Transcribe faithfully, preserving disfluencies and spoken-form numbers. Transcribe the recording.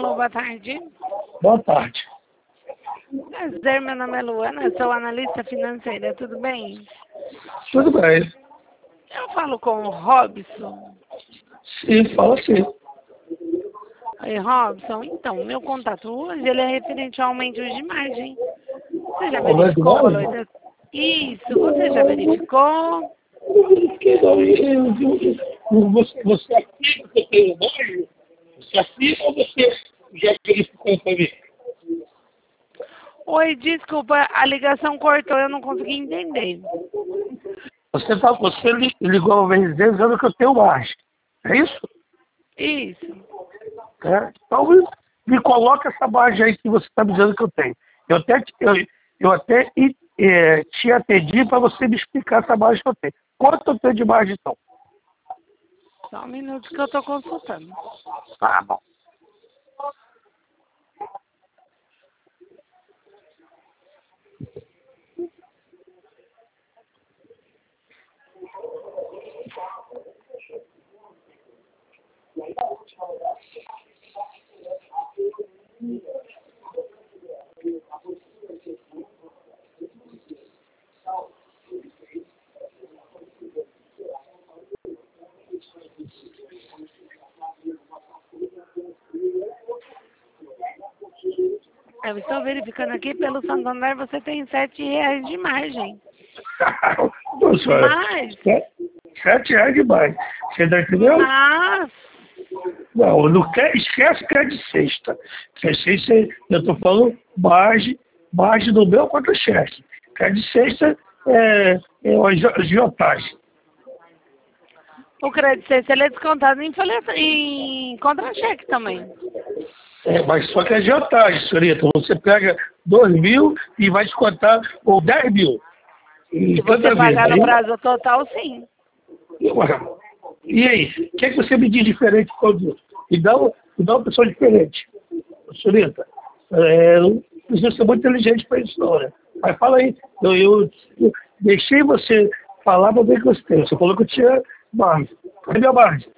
Alô, boa tarde. Boa tarde. Prazer, meu nome é Luana, sou analista financeira, tudo bem? Tudo bem. Eu falo com o Robson. Sim, fala sim. Oi, Robson, então, meu contato hoje ele é referente ao aumento de margem. Você já Aumento de verificou o valor margem? da... Isso, você já verificou? Eu verifiquei, não. Eu- eu- eu- Você, você afirma que eu tenho margem? Você afirma ou você já verificou para mim? Oi, desculpa, a ligação cortou, eu não consegui entender. Você, tá, você li- ligou uma vez dizendo que eu tenho margem. É isso? Isso. É. Então, me, me coloca essa margem aí que você está me dizendo que eu tenho. Eu até, te- eu, eu até é, te atendi para você me explicar essa margem que eu tenho. Quanto eu tenho de margem, então? Só um minuto que eu estou consultando. Ah, bom. Eu estou verificando aqui, pelo Santander você tem sete reais de margem. Poxa, Mas, sete, sete reais demais. Você está entendendo? mas, Não, não quer, esquece que é de sexta. Que é sexta, eu estou falando margem, margem do meu contra-cheque. Que é de sexta é, é uma agi- agiotagem. o crédito C ele é descontado em, folha- em contra-cheque também. É, mas só que é agiotagem, senhorita. Você pega dois mil e vai descontar, ou dez mil. E Se tanta você vez. pagar no Aí, prazo total, sim. e aí, o que, é que você me diz diferente quando me dá, um- me dá uma pessoa diferente? Senhorita, é, não precisa ser muito inteligente para isso não, né? Mas fala aí, eu, eu, eu deixei você falar para ver o que você tem. Você falou que eu tinha margem. Cadê a minha margem?